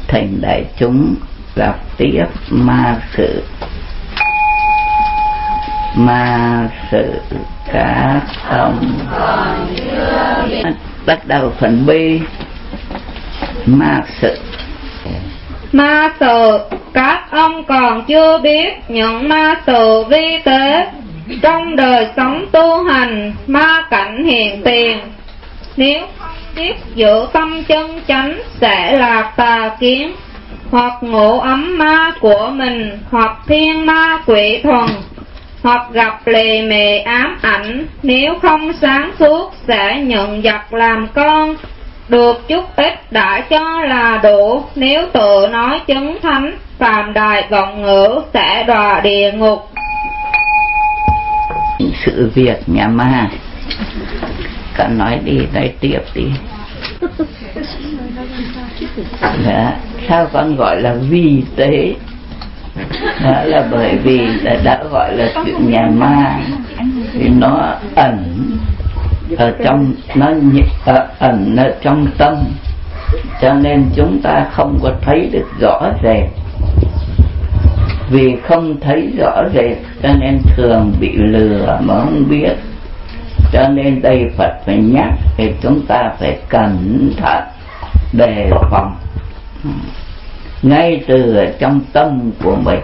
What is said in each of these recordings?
thành đại chúng gặp tiếp ma sự các ông. Bắt đầu phần B. Ma sự các ông còn chưa biết những ma sự vi tế trong đời sống tu hành, ma cảnh hiện tiền. Nếu không biết giữ tâm chân chánh sẽ lạc tà kiến, hoặc ngộ ấm ma của mình, hoặc thiên ma quỷ thuần, hoặc gặp lề mề ám ảnh. Nếu không sáng suốt sẽ nhận giặc làm con, được chút ít đã cho là đủ. Nếu tự nói chứng thánh, phàm đài vọng ngữ sẽ đọa địa ngục. Sự việc nhà ma, con nói đi, nói tiếp đi. Đó, sao con gọi là vi tế? Đó là bởi vì đã gọi là chuyện nhà ma thì nó ẩn ở trong, nó ẩn ở trong tâm, cho nên chúng ta không có thấy được rõ rệt. Vì không thấy rõ rệt cho nên thường bị lừa mà không biết. Cho nên đây Phật phải nhắc thì chúng ta phải cẩn thận đề phòng ngay từ ở trong tâm của mình.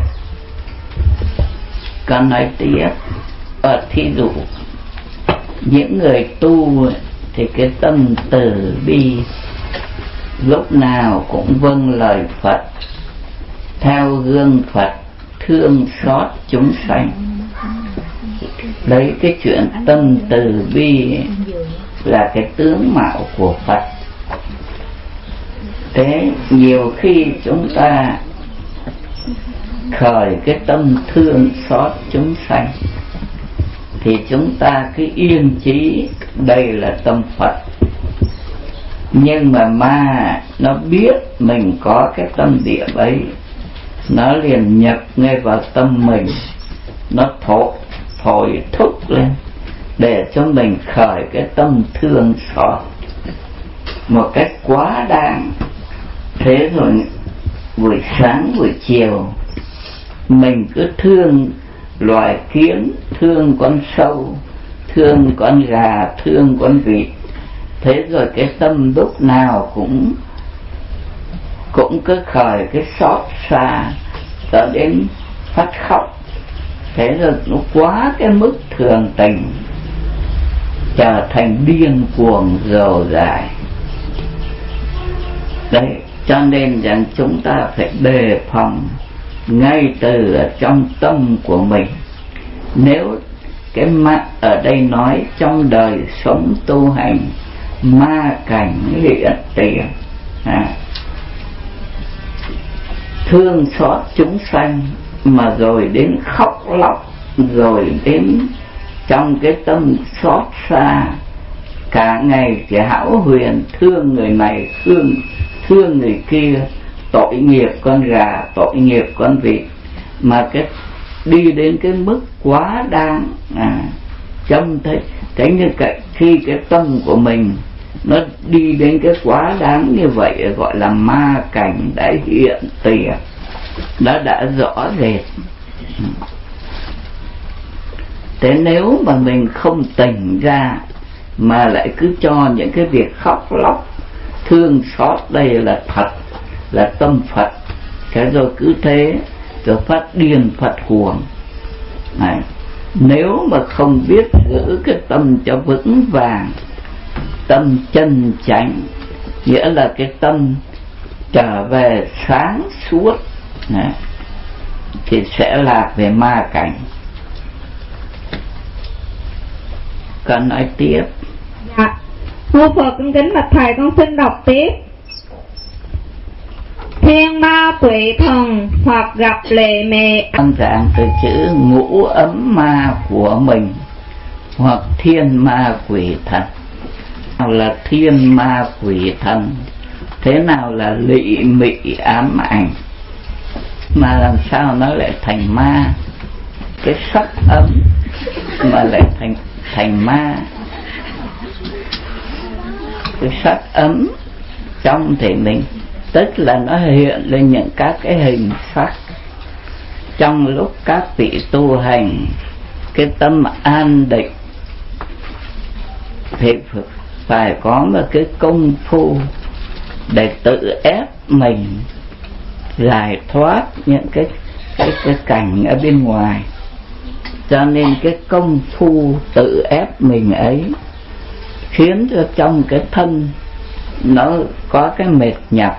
Con nói tiếp, thí dụ những người tu thì cái tâm từ bi lúc nào cũng vâng lời Phật, theo gương Phật, thương xót chúng sanh. Đấy, cái chuyện tâm từ bi là cái tướng mạo của Phật. Thế nhiều khi chúng ta khởi cái tâm thương xót chúng sanh thì chúng ta cứ yên chí đây là tâm Phật. Nhưng mà ma nó biết mình có cái tâm địa ấy, nó liền nhập ngay vào tâm mình, nó thổi thúc lên để cho mình khởi cái tâm thương xót một cách quá đáng. Thế rồi buổi sáng buổi chiều mình cứ thương loài kiến, thương con sâu, thương con gà, thương con vịt. Thế rồi cái tâm lúc nào cũng cứ khởi cái xót xa cho đến phát khóc. Thế rồi nó quá cái mức thường tình, trở thành điên cuồng rầu rải. Đấy, cho nên rằng chúng ta phải đề phòng ngay từ ở trong tâm của mình. Nếu cái ma ở đây nói trong đời sống tu hành, ma cảnh hiện tiền, thương xót chúng sanh, mà rồi đến khóc lóc, rồi đến trong cái tâm xót xa, cả ngày chỉ hão huyền thương người này, thương người kia, tội nghiệp con gà, tội nghiệp con vịt, mà cái đi đến cái mức quá đáng. Trông thấy như khi cái tâm của mình nó đi đến cái quá đáng như vậy, gọi là ma cảnh đã hiện tiền, nó đã rõ rệt. Thế nếu mà mình không tỉnh ra mà lại cứ cho những cái việc khóc lóc thương xót đây là thật, là tâm Phật, thế rồi cứ thế rồi phát điên Phật cuồng này. Nếu mà không biết giữ cái tâm cho vững vàng, tâm chân chánh, nghĩa là cái tâm trở về sáng suốt này, thì sẽ lạc về ma cảnh. Con nói tiếp. Dạ, Mô Phật con kính bạch thầy, con xin đọc tiếp. Thiên ma quỷ thần hoặc gặp lề mề. Đơn giản từ chữ ngũ ấm ma của mình, hoặc thiên ma quỷ thần. Nào là thiên ma quỷ thần, thế nào là lị mị ám ảnh, mà làm sao nó lại thành ma? Cái sắc ấm mà lại thành ma. Cái sắc ấm trong thể mình tức là nó hiện lên những các cái hình sắc. Trong lúc các vị tu hành cái tâm an định thì phải có một cái công phu để tự ép mình giải thoát những cái cảnh ở bên ngoài. Cho nên cái công phu tự ép mình ấy khiến cho trong cái thân nó có cái mệt nhọc,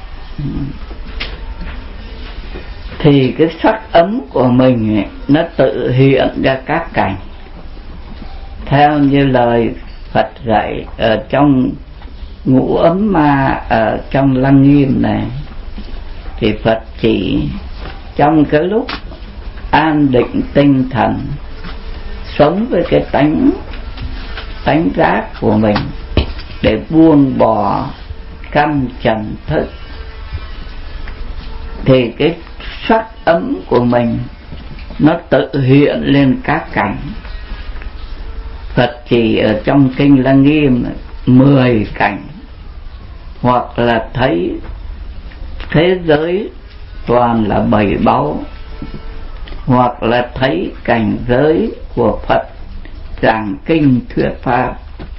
thì cái sắc ấm của mình nó tự hiện ra các cảnh. Theo như lời Phật dạy ở trong Ngũ Ấm Ma ở trong Lăng Nghiêm này, thì Phật chỉ trong cái lúc an định tinh thần, sống với cái tánh giác của mình để buông bỏ căm trần thức, thì cái sắc ấm của mình nó tự hiện lên các cảnh. Phật chỉ ở trong kinh Lăng Nghiêm 10 cảnh, hoặc là thấy thế giới toàn là bảy báu, hoặc là thấy cảnh giới của Phật giảng kinh thuyết pháp.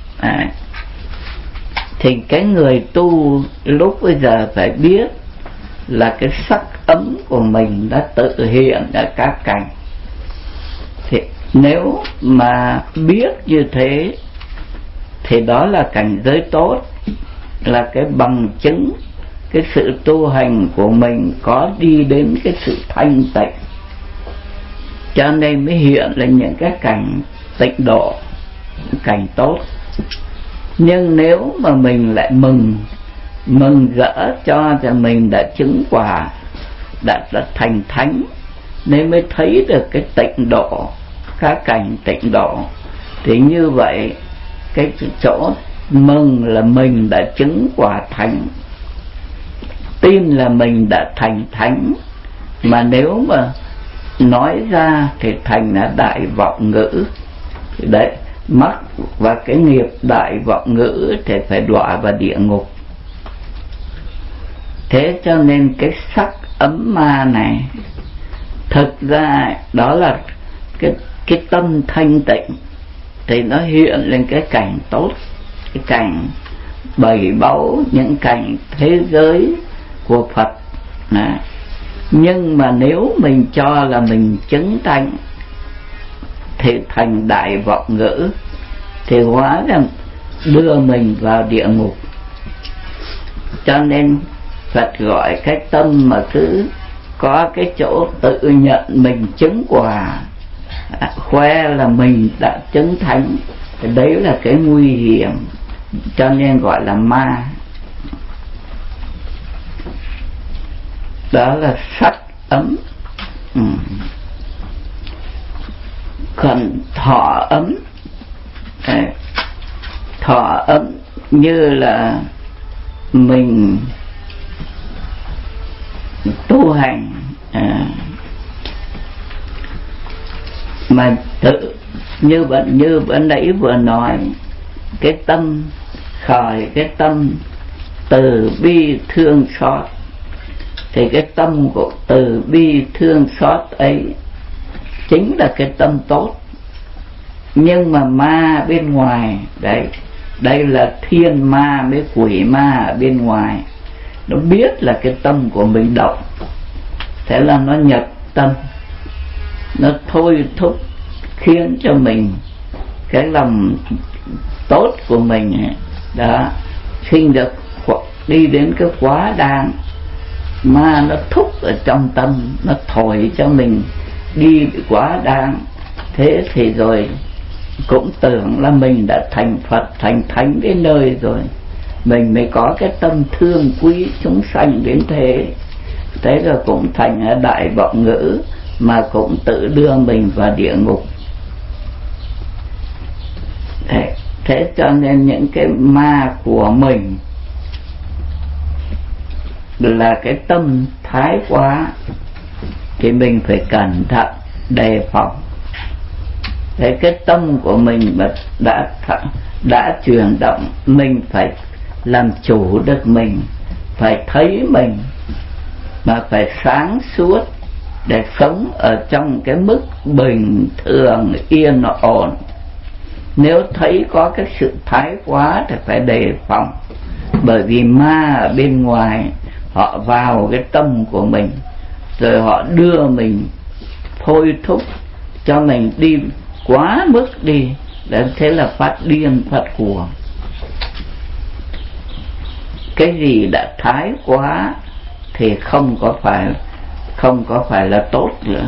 Thì cái người tu lúc bây giờ phải biết là cái sắc ấm của mình đã tự hiện ở các cảnh. Thì nếu mà biết như thế thì đó là cảnh giới tốt, là cái bằng chứng cái sự tu hành của mình có đi đến cái sự thanh tịnh, cho nên mới hiện lên những cái cảnh tịnh độ, cảnh tốt. Nhưng nếu mà mình lại mừng rỡ cho mình đã chứng quả, đã thành thánh, nên mới thấy được cái tịnh độ, các cảnh tịnh độ, thì như vậy cái chỗ mừng là mình đã chứng quả thánh, tin là mình đã thành thánh. Mà nếu mà nói ra thì thành là đại vọng ngữ đấy, mắc và cái nghiệp đại vọng ngữ thì phải đọa vào địa ngục. Thế cho nên cái sắc ấm ma này thực ra đó là cái tâm thanh tịnh, thì nó hiện lên cái cảnh tốt, cái cảnh bảy báu, những cảnh thế giới của Phật. Nhưng mà nếu mình cho là mình chứng thánh thì thành đại vọng ngữ, thì hóa ra đưa mình vào địa ngục. Cho nên Phật gọi cái tâm mà cứ có cái chỗ tự nhận mình chứng quả, khoe là mình đã chứng thánh, thì đấy là cái nguy hiểm, cho nên gọi là ma. Đó là sắc ấm. Còn thọ ấm, thọ ấm như là mình tu hành mà tự như vừa nãy vừa nói, cái tâm khởi cái tâm từ bi thương xót, thì cái tâm của từ bi thương xót ấy chính là cái tâm tốt. Nhưng mà ma bên ngoài đấy, đây là thiên ma với quỷ ma ở bên ngoài, nó biết là cái tâm của mình động, thế là nó nhập tâm, nó thôi thúc khiến cho mình cái lòng tốt của mình đã sinh được đi đến cái quá đáng. Ma nó thúc ở trong tâm, nó thổi cho mình đi quá đáng. Thế thì rồi cũng tưởng là mình đã thành Phật, thành thánh đến nơi rồi, mình mới có cái tâm thương quý chúng sanh đến thế. Thế rồi cũng thành đại vọng ngữ, mà cũng tự đưa mình vào địa ngục. Thế cho nên những cái ma của mình là cái tâm thái quá, thì mình phải cẩn thận đề phòng. Thế cái tâm của mình mà đã chuyển động, mình phải làm chủ được mình, phải thấy mình, mà phải sáng suốt để sống ở trong cái mức bình thường yên ổn. Nếu thấy có cái sự thái quá thì phải đề phòng, bởi vì ma ở bên ngoài họ vào cái tâm của mình, rồi họ đưa mình thôi thúc cho mình đi quá mức đi, để thế là phát điên phát cuồng. Cái gì đã thái quá thì không có phải là tốt nữa.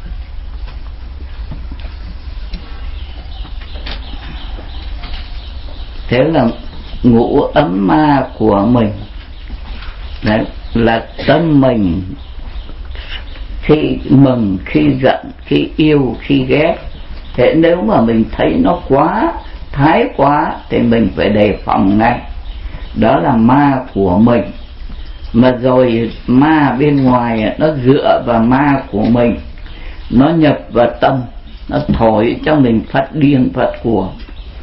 Thế là ngũ ấm ma của mình, đấy là tâm mình, khi mừng, khi giận, khi yêu, khi ghét. Thế nếu mà mình thấy nó quá thái quá thì mình phải đề phòng ngay. Đó là ma của mình. Mà rồi ma bên ngoài nó dựa vào ma của mình, nó nhập vào tâm, nó thổi cho mình phát điên phát cuồng.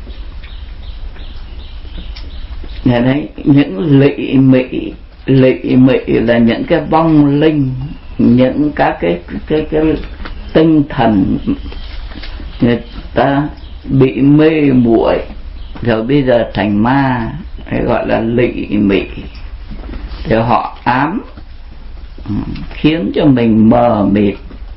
Đấy, những lị mị là những cái vong linh, những các cái tinh thần người ta bị mê muội rồi bây giờ thành ma, hay gọi là lị mị, thì họ ám khiến cho mình mờ mịt.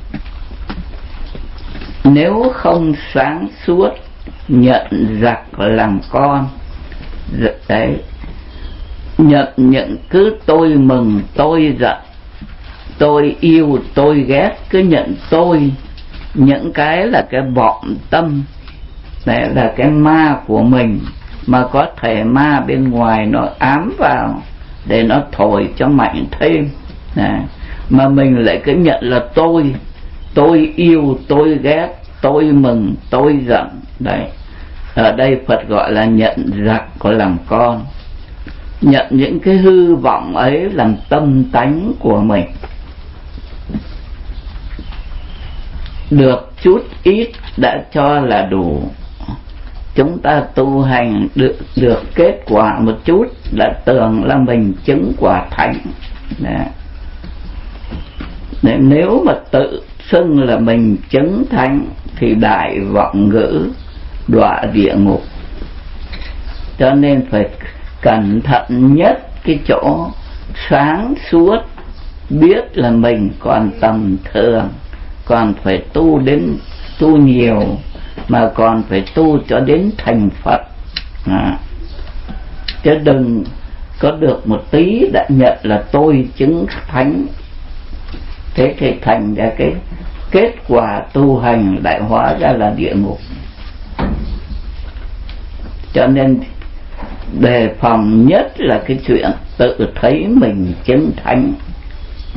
Nếu không sáng suốt nhận giặc làm con, đấy, nhận những cứ tôi mừng tôi giận, tôi yêu tôi ghét, cứ nhận tôi, những cái là cái vọng tâm, đấy là cái ma của mình, mà có thể ma bên ngoài nó ám vào để nó thổi cho mạnh thêm. Đấy. Mà mình lại cứ nhận là tôi yêu tôi ghét, tôi mừng tôi giận. Đấy, ở đây Phật gọi là nhận giặc có làm con, nhận những cái hư vọng ấy làm tâm tánh của mình. Được chút ít đã cho là đủ. Chúng ta tu hành được kết quả một chút đã tưởng là mình chứng quả thánh. Nếu mà tự xưng là mình chứng thánh thì đại vọng ngữ, đọa địa ngục. Cho nên phải cẩn thận nhất cái chỗ sáng suốt, biết là mình còn tầm thường, còn phải tu nhiều, mà còn phải tu cho đến thành Phật. Chứ đừng có được một tí đã nhận là tôi chứng thánh, thế thì thành ra cái kết quả tu hành lại hóa ra là địa ngục. Cho nên đề phòng nhất là cái chuyện tự thấy mình chứng thánh.